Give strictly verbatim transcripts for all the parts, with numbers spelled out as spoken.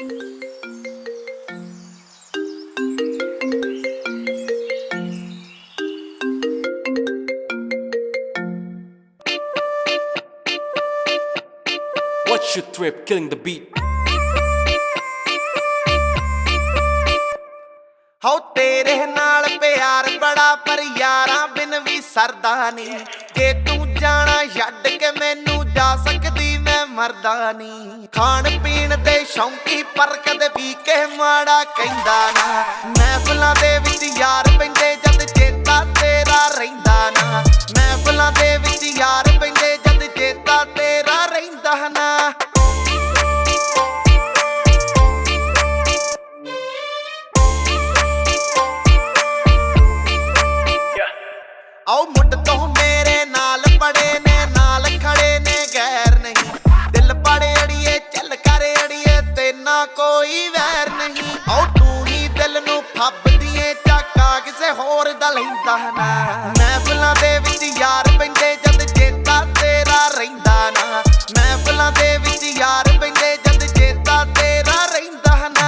What's your trip? Killing the beat. ਹੋ ਤੇਰੇ ਨਾਲ ਪਿਆਰ ਬੜਾ ਪਰ ਯਾਰਾਂ ਬਿਨ ਵੀ ਸਰਦਾ ਨਹੀਂ। ਜੇ ਤੂੰ ਜਾਣਾ ਛੱਡ ਕੇ ਮੈਨੂੰ ਜਾ ਸਕਦੀ ਮੈਂ ਮਰਦਾ ਨਹੀਂ। ਖਾਣ ਪੀਣ ਦੇ ਸ਼ੌਂਕੀ ਪਰ ਕਦੇ ਵੀ ਕੇ ਮਾੜਾ ਕਹਿੰਦਾ ਨਾ। ਮਹਿਫਲਾਂ ਦੇ ਵਿੱਚ ਯਾਰ ਪੈਂਦੇ ਜਦ ਚੇਤਾ ਤੇਰਾ ਰਹਿੰਦਾ ਨਾ। ਮਹਿਫਲਾਂ ਦੇ ਵਿੱਚ ਯਾਰ ਪੈਂਦੇ ਜਦ ਚੇਤਾ ਤੇਰਾ ਰਹਿੰਦਾ ਨਾ। ਆਓ ਮੁੱਢ ਤੋਂ ਮੇਰੇ ਨਾਲ ਪੜੇ ਨੇ ਨਾਲ ਖੜੇ ਨੇ ਗੈਰ ਨਹੀਂ। ਦਿਲ ਪੜੇ ਅੜੀਏ ਚੱਲ ਕਰ ਅੜੀਏ ਤੇ ਨਾ ਕੋਈ ਵੈਰ ਨਹੀਂ। ਆਓ ਤੂੰ ਹੀ ਦਿਲ ਨੂੰ ਫੱਬਦੀ ਏ ਚਾਕਾ ਕਿਸੇ ਹੋਰ ਦਾ ਲੈਂਦਾ ਨਾ। ਮਹਿਫਲਾਂ ਦੇ ਵਿੱਚ ਯਾਰ ਪੈਂਦੇ ਜਦ ਚੇਤਾ ਤੇਰਾ ਰਹਿੰਦਾ ਨਾ। ਮਹਿਫਲਾਂ ਦੇ ਵਿੱਚ ਯਾਰ ਪੈਂਦੇ ਜਦ ਚੇਤਾ ਤੇਰਾ ਰਹਿੰਦਾ ਨਾ।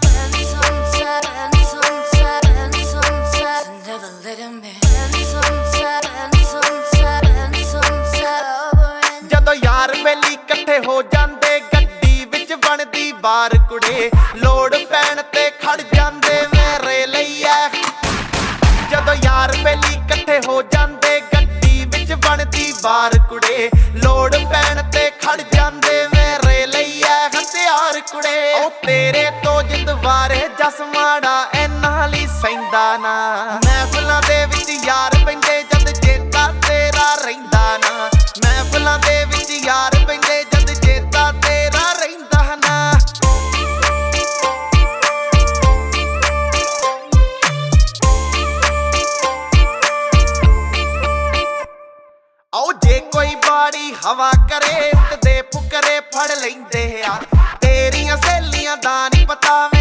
ਜਦੋਂ ਯਾਰ ਬੇਲੀ ਇਕੱਠੇ ਹੋ ਜਾਂਦੇ ਗੱਡੀ ਵਿੱਚ ਬਣਦੀ ਬਾਰ ਕੁੜੇ। ਲੋੜ ਪੈਣ ਤੇ ਖੜ ਜਾਂਦੇ ਮੇਰੇ ਲਈ ਐ। ਜਦੋਂ ਯਾਰ ਬੇਲੀ ਇਕੱਠੇ ਹੋ ਜਾਂਦੇ ਗੱਡੀ ਵਿੱਚ ਬਣਦੀ ਬਾਰ ਕੁੜੇ। ਲੋੜ ਪੈਣ ਤੇ ਖੜ ਜਾਂਦੇ ਮੇਰੇ ਲਈ ਐ ਹਥਿਆਰ ਕੁੜੇ। ਉਹ ਤੇਰੇ ਤੋਂ ਜਿੰਦਵਾਰੇ ਜਸ ਮਾੜਾ ਇਹਨਾਂ ਲਈ ਸੈਂਦਾ ਨਾ। ਮਹਿਫਲਾਂ ਦੇ ਵਿੱਚ ਯਾਰ ਪੈਂਦੇ ਜਦ ਚੇਤਾ ਤੇਰਾ ਰਹਿੰਦਾ ਨਾ। ਮਹਿਫਲਾਂ ਦੇ ਵਿੱਚ ਯਾਰ ਪੈਂਦੇ ਜਦ ਚੇਤਾ ਤੇਰਾ ਰਹਿੰਦਾ ਨਾ। ਆਓ ਜੇ ਕੋਈ ਬਾੜੀ ਹਵਾ ਕਰੇ ਉੱਠਦੇ ਫੁਕਰੇ ਫੜ ਲੈਂਦੇ ਆ। ਤੇਰੀਆਂ ਸਹੇਲੀਆਂ ਦਾ ਨੀ ਪਤਾ